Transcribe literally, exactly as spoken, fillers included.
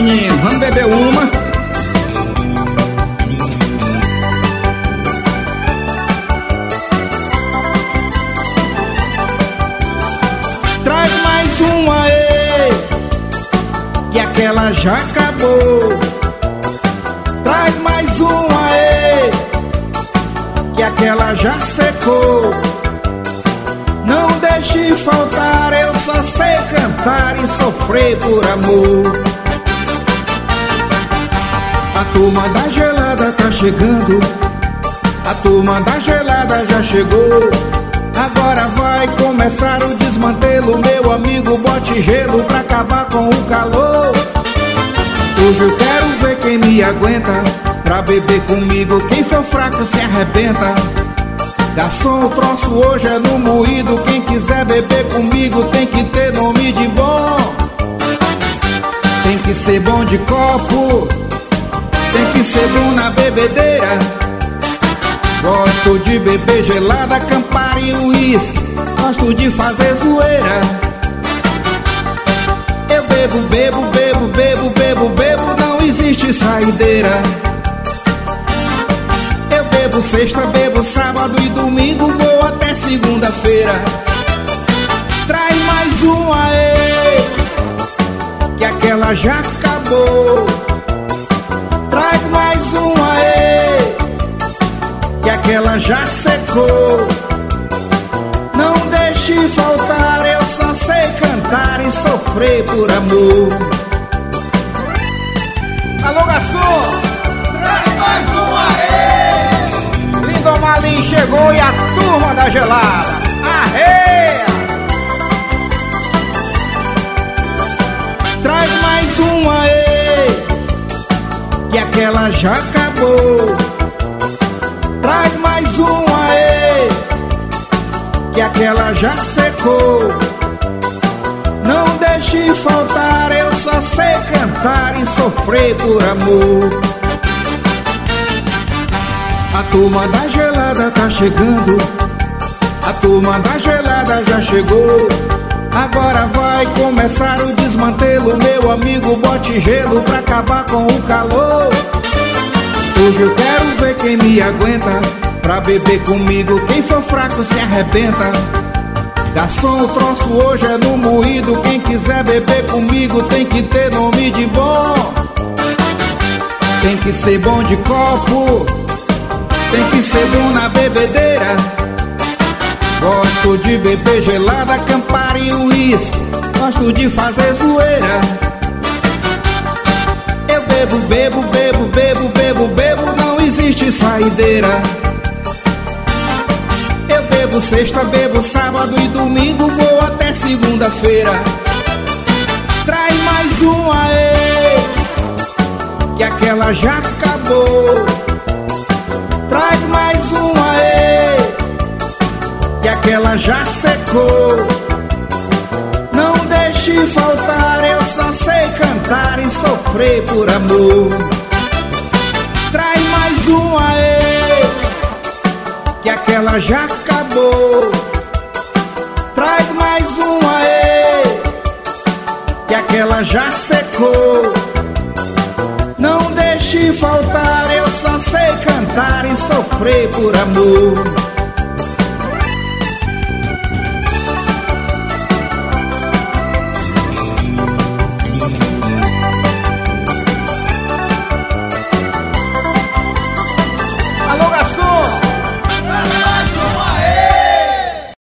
menino, vamos beber uma. Traz mais uma aí, que aquela já acabou. Traz mais uma aí, que aquela já secou. Não deixe faltar, eu só sei cantar e sofrer por amor. A turma da gelada tá chegando, a turma da gelada já chegou. Agora vai começar o desmantelo, meu amigo, bote gelo pra acabar com o calor. Hoje eu quero ver quem me aguenta, pra beber comigo quem for fraco se arrebenta. Garçom, o troço hoje é no moído, quem quiser beber comigo tem que ter nome de bom. Tem que ser bom de copo, tem que ser bom na bebedeira. Gosto de beber gelada, Campari e uísque, gosto de fazer zoeira. Eu bebo, bebo, bebo, bebo, bebo, bebo, não existe saideira. Eu bebo sexta, bebo sábado e domingo, vou até segunda-feira. Traz mais uma aí, que aquela já acabou. Traz mais uma aí, que aquela já secou. Não deixe faltar, eu só sei cantar e sofrer por amor. Alô, garçom, traz mais uma aí. Lindomalim chegou e a turma da gelada arreia. Traz mais uma aí, que aquela já acabou. Traz mais uma aí, que aquela já secou. Não deixe faltar, eu só sei cantar e sofrer por amor. A turma da gelada tá chegando, a turma da gelada já chegou. Agora vai começar o desmantelo, meu amigo, bote gelo pra acabar com o calor. Hoje eu quero ver quem me aguenta, pra beber comigo quem for fraco se arrebenta. Garçom, o troço hoje é no moído, quem quiser beber comigo tem que ter nome de bom. Tem que ser bom de copo, tem que ser bom na bebedeira. Gosto de beber gelada, Campari e uísque, gosto de fazer zoeira. Eu bebo, bebo, bebo, bebo, bebo, bebo, não existe saideira. Eu bebo sexta, bebo sábado e domingo, vou até segunda-feira. Traz mais uma aí, que aquela já acabou. Traz mais uma aí, que aquela já secou. Não deixe faltar, eu só sei cantar e sofrer por amor. Traz mais uma aí, que aquela já acabou. Traz mais uma aí, que aquela já secou. Não deixe faltar, eu só sei cantar e sofrer por amor.